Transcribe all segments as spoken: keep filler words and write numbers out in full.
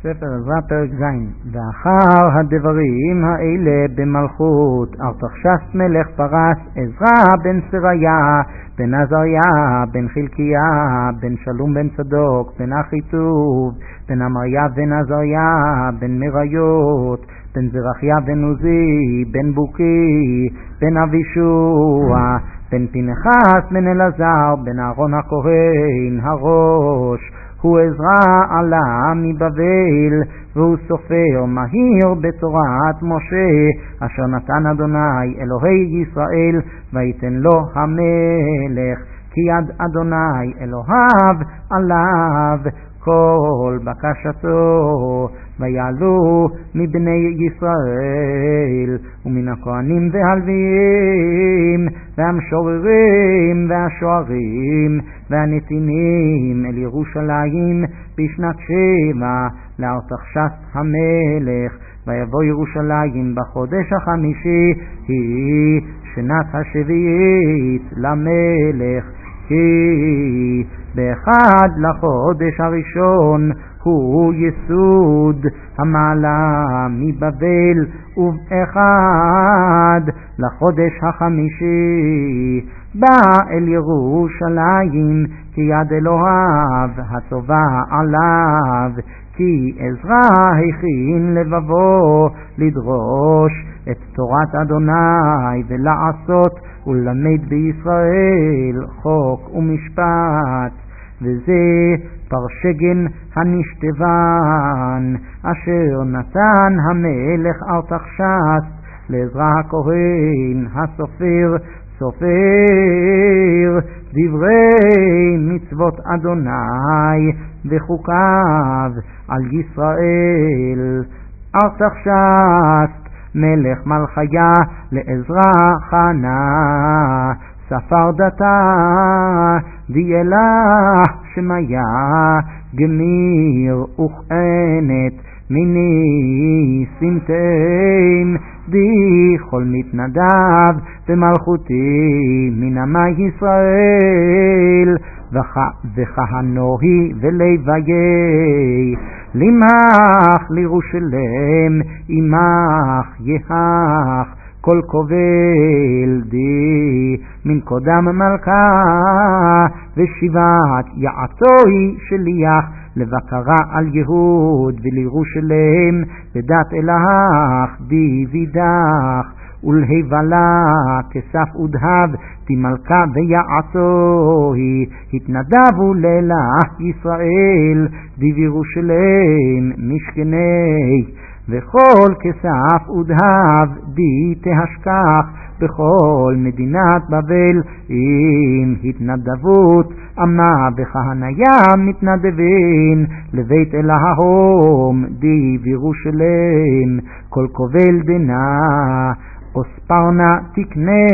ספר עזרא פרק ז'. ואחר הדברים האלה במלכות ארתחשסט מלך פרס, עזרא בן סריה בן עזריה בן חלקיה בן שלום בן צדוק בן אחיטוב בן אמריה בן עזריה בן מריות בן זרחיה בן עוזי בן בוקי בן אבישוע בן פנחס בן אלעזר בן אהרון הכהן הראש. הוא עזרא עלה מבבל, והוא סופר מהיר בתורת משה, אשר נתן אדוני אלוהי ישראל, ויתן לו המלך, כי יד אדוני אלוהיו עליו כל בקשתו. ויעלו מבני ישראל ומן הכהנים והלוויים והמשוררים והשוערים והנתינים אל ירושלים בשנת שבע לארתחשסט המלך. ויבוא ירושלים בחודש החמישי, היא שנת השביעית למלך, כי באחד לחודש הראשון הוא יסוד המעלה מבבל, ובאחד לחודש החמישי בא אל ירושלים, כי יד אלוהיו הטובה עליו, כי עזרא הכין לבבו לדרוש את תורת אדוני ולעשות ולמד בישראל חוק ומשפט. וזה פרשגן הנשתבן אשר נתן המלך ארתחשסט לעזרא הכהן הסופר סופר דברי מצוות אדוני וחוקיו על ישראל. ארתחשסט מלך מלכיה לעזרא חנה ספר דתה דיאלה שמיה גמיר וכהנת מיני סמטים די כל מתנדב במלכותי מן עמי ישראל וכהנוהי ולוויי למח לירושלם עמך יהך כל כובל די מן קודם מלכה ושיבת יעצוי שליח לבקרה על יהוד ולירושלם ודת אלך די וידך ולהיבלה כסף ודהב תמלכה ויעצוי התנדבו לילך ישראל די וירושלם משכני וכל כסף ודהב די תהשכח בכל מדינת בבל עם התנדבות אמה וכהניה מתנדבין לבית אלוהים די וירושלם כל כובל דנה אוספרנה תקנה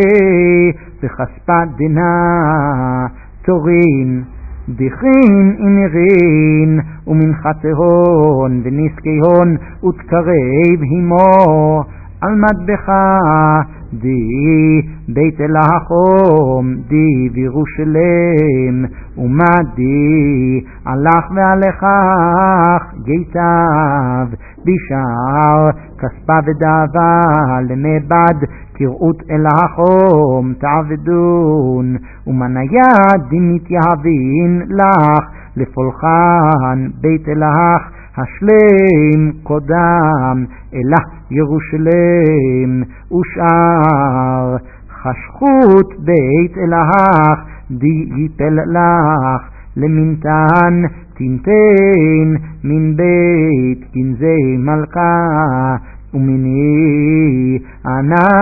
וכספה דנה תורין דחין אינרין ומנחת הון ונזקי הון ותקרב הימו על מטבח די בית אלוהים די וירושלם ומדי הלך והלכך גיטיו בשאר כספה ודאבה למבד כראות אלוהים תעבדון ומניה דינית יהבין לך לפולחן בית אלוהך השלם קודם אלך ירושלם ושאר חשכות בית אלוהך די יפל לך למנתן תנתן מן בית כנזי מלכה ומיני ענה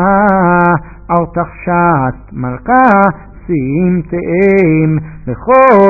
ארתחשסט מלכה סמטם לכל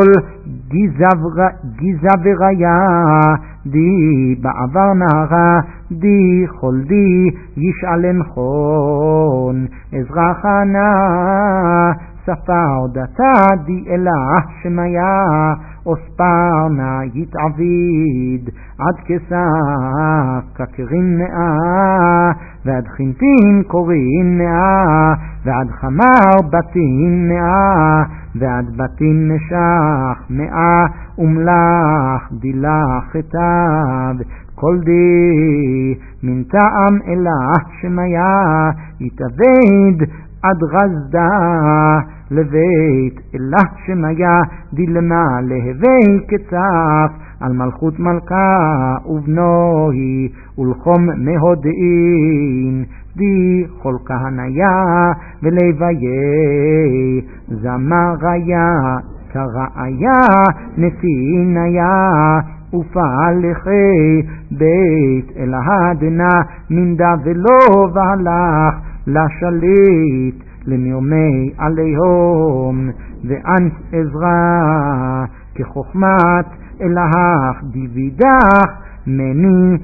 גיזה וריה די בעבר נערה די חולדי ישאלן חון עזרא חנה ספר דתה די אלה שמיה אוספרנה יתעביד עד כסה כקרין נאה ועד חינטין קורין נאה ועד חמר בתין נאה ועד בתין נשך מאה ומלך דילך חטב כל די מן טעם אלה שמיה יתאבד עד רזדה לבית אלה שמיה דילמה להווי קצף על מלכות מלכה ובנוהי ולחום מהודאין די כל כהניה ולוויה זמריה כראיה נתיניה ופעלכי בית אל הדנה מנדה ולא והלך לשליט למיומי עליהם ואנס עזרה כחוכמת אלהך דיבידך מני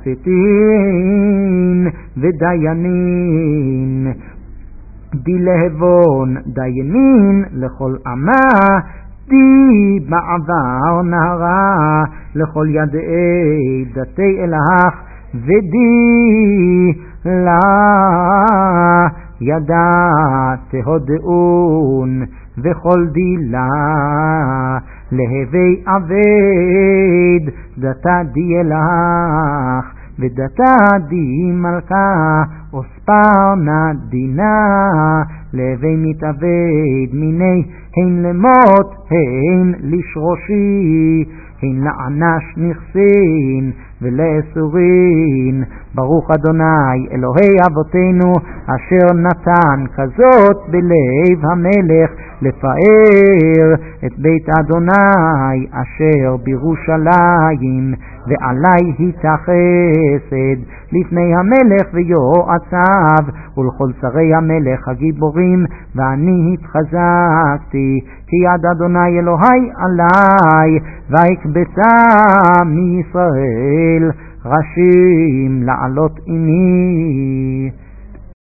שפטין ודיינין די להבון דיינין לכל עמה די בעבר נהרה לכל ידעי דתי אלהך ודי לה ידע תהודאון וכל דילה להווי עבד דתה די אלך ודתה די מלכה וספרנה דינה להווי מתעבד מיני הן למות הן לשרושי הן לענש נכסין ולאסורין ברוך אדוני אלוהי אבותינו אשר נתן כזאת בלב המלך לפאר את בית אדוני אשר בירושלים ועלי התחסד לפני המלך ויועציו ולכל שרי המלך הגיבורים ואני התחזקתי כי יד אדוני אלוהי עלי ויקבצה מישראל ראשים לעלות עמי